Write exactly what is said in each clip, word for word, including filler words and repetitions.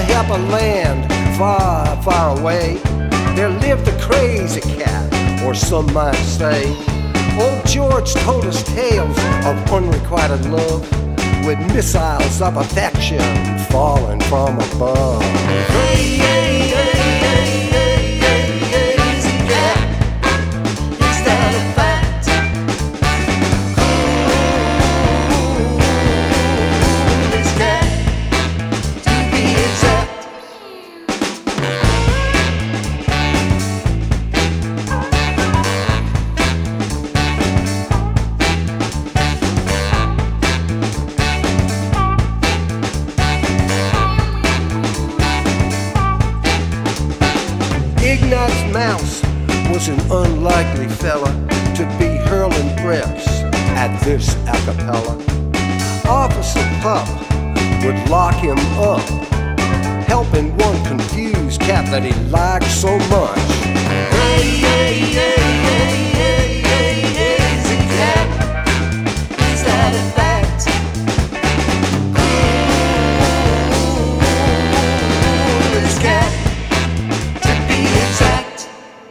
happy land far, far away, there lived a crazy cat, or some might say. Old George told us tales of unrequited love, with missiles of affection falling from above. Hey, hey, hey, hey, hey, hey, hey, crazy cat, is that a fact? Coolest cat, to be exact. Ignatz Mouse was an unlikely fella to be hurling bricks at this acapella. Officer Pup would lock him up, helping one confused cat that he liked so much. Hey, hey, hey, hey, hey, hey, hey, is a cat, is that a fact? Coolest cat, to be exact.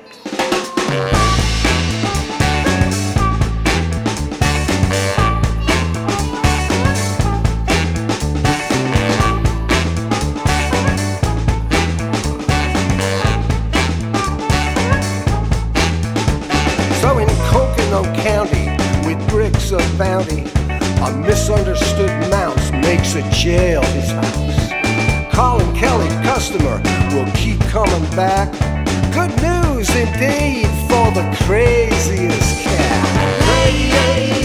So in Coconut County, with bricks of bounty, a misunderstood mouse makes a jail his house. Colin Kelly, customer, will keep coming back. Good news indeed for the craziest cat. Hey, hey,